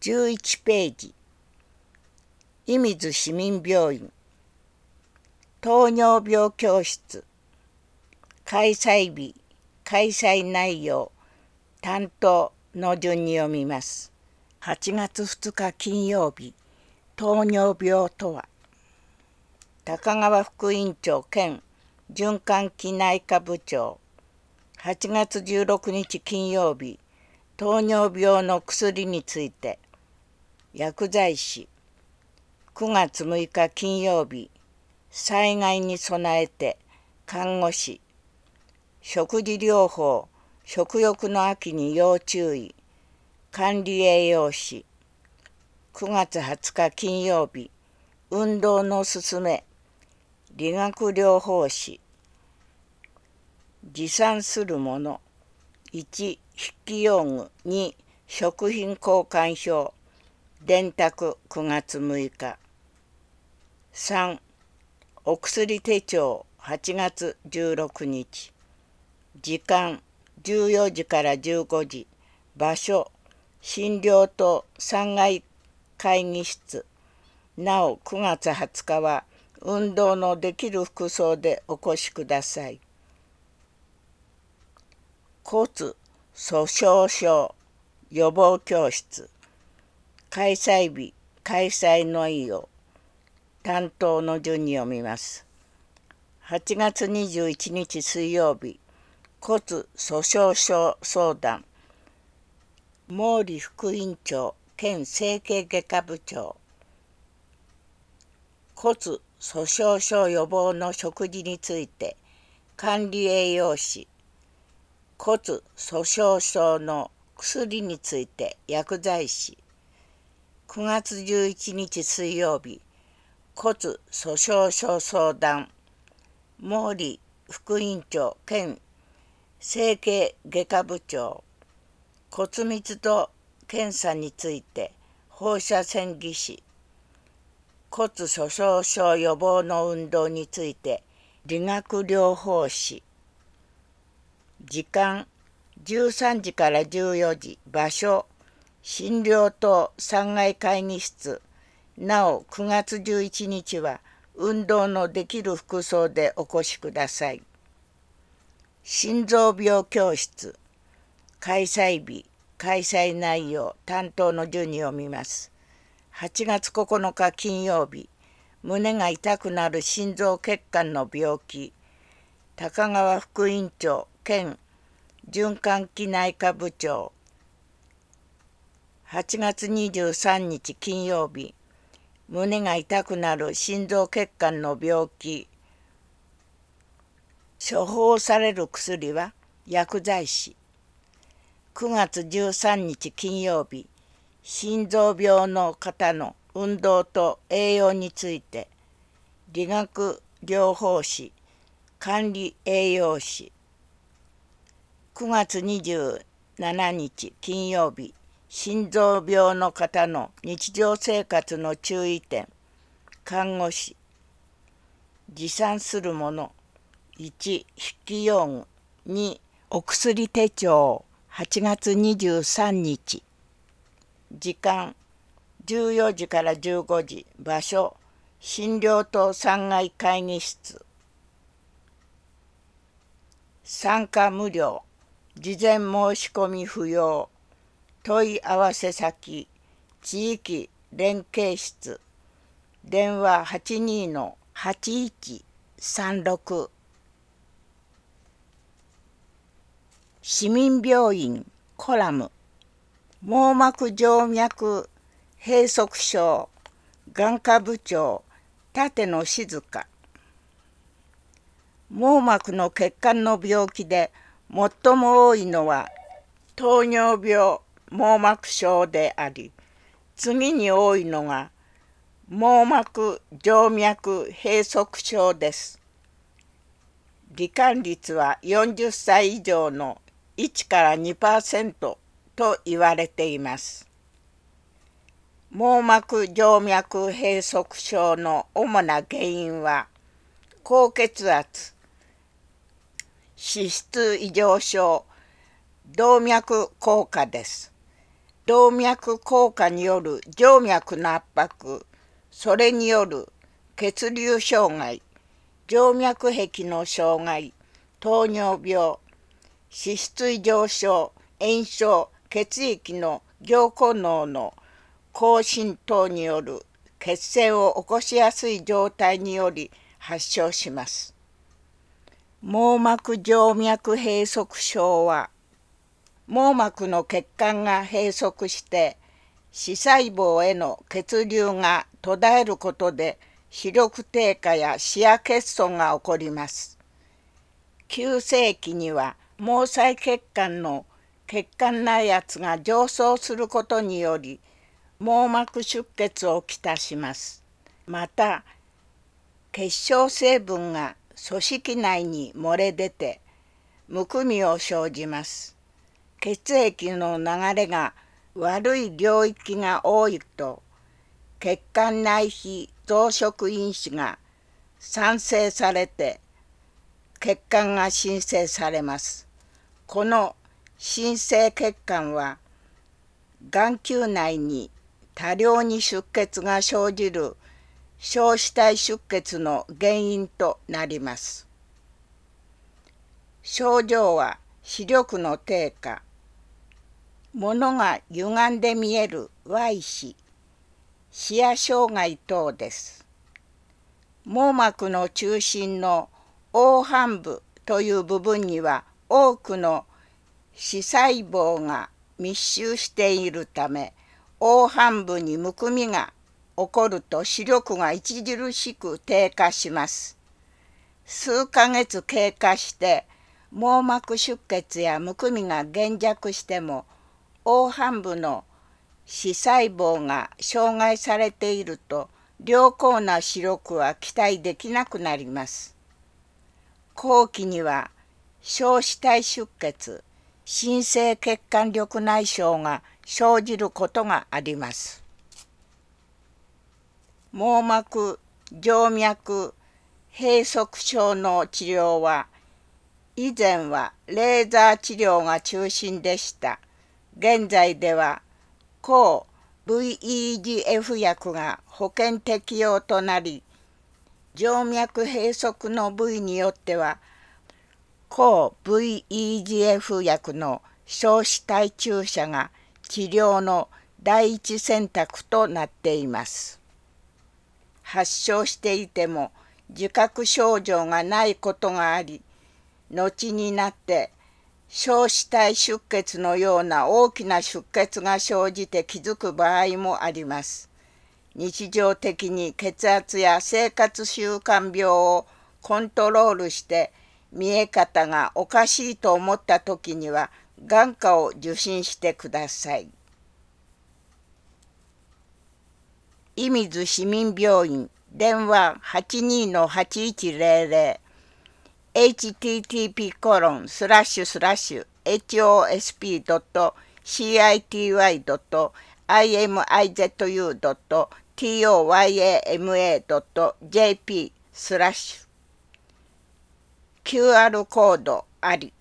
11ページ、射水市民病院、糖尿病教室、開催日、開催内容、担当の順に読みます。8月2日金曜日、糖尿病とは、高川副院長兼循環器内科部長、8月16日金曜日、糖尿病の薬について、薬剤師、9月6日金曜日、災害に備えて看護師、食事療法、食欲の秋に要注意、管理栄養士、9月20日金曜日、運動のすすめ、理学療法士、持参するもの、1、筆記用具、2、食品交換表、電卓9月6日、3、お薬手帳8月16日、時間14時から15時、場所診療棟3階会議室、なお9月20日は運動のできる服装でお越しください。骨粗鬆症予防教室、開催日、開催内容、担当の順に読みます。8月21日水曜日、骨粗鬆症相談、毛利副院長兼整形外科部長、骨粗鬆症予防の食事について、管理栄養士、骨粗鬆症の薬について薬剤師、9月11日水曜日、骨粗鬆症相談、毛利副院長兼整形外科部長、骨密度検査について放射線技師、骨粗鬆症予防の運動について理学療法士、時間13時から14時、場所診療棟3階会議室、なお9月11日は運動のできる服装でお越しください。心臓病教室、開催日、開催内容、担当の順に読みます。8月9日金曜日、胸が痛くなる心臓血管の病気、高川副院長兼循環器内科部長。8月23日金曜日、胸が痛くなる心臓血管の病気、処方される薬は薬剤師。9月13日金曜日、心臓病の方の運動と栄養について、理学療法士、管理栄養士。9月27日金曜日、心臓病の方の日常生活の注意点、看護師。持参するもの、1、筆記用具、2、お薬手帳8月23日、時間14時から15時、場所診療棟3階会議室、参加無料、事前申し込み不要、問い合わせ先、地域連携室、電話82-8136。市民病院コラム、網膜静脈閉塞症、眼科部長立野静香。網膜の血管の病気で最も多いのは糖尿病網膜症であり、次に多いのが網膜静脈閉塞症です。罹患率は40歳以上の1から 2% と言われています。網膜静脈閉塞症の主な原因は高血圧、脂質異常症、動脈硬化です。 動脈硬化による静脈の圧迫、それによる血流障害、静脈壁の障害、糖尿病、脂質異常症、炎症、血液の凝固脳の亢進等による血栓を起こしやすい状態により発症します。網膜静脈閉塞症は、網膜の血管が閉塞して視細胞への血流が途絶えることで視力低下や視野欠損が起こります。急性期には毛細血管の血管内圧が上昇することにより網膜出血をきたします。また結晶成分が組織内に漏れ出てむくみを生じます。血液の流れが悪い領域が多いと血管内皮増殖因子が産生されて血管が新生されます。この新生血管は眼球内に多量に出血が生じる小視体出血の原因となります。症状は視力の低下、物が歪んで見える歪視、視野障害等です。網膜の中心の黄斑部という部分には多くの視細胞が密集しているため、黄斑部にむくみが起こると視力が著しく低下します。数ヶ月経過して網膜出血やむくみが減弱しても黄斑部の視細胞が障害されていると良好な視力は期待できなくなります。後期には小視体出血、新生血管緑内障が生じることがあります。網膜静脈閉塞症の治療は以前はレーザー治療が中心でした。現在では抗 VEGF 薬が保険適用となり、静脈閉塞の部位によっては抗 VEGF 薬の小視体注射が治療の第一選択となっています。発症していても自覚症状がないことがあり、後になって小視体出血のような大きな出血が生じて気づく場合もあります。日常的に血圧や生活習慣病をコントロールして見え方がおかしいと思ったときには眼科を受診してください。射水市民病院電話 82-8100 http://hosp.city.imizu.toyama.jp/ QR コードあり。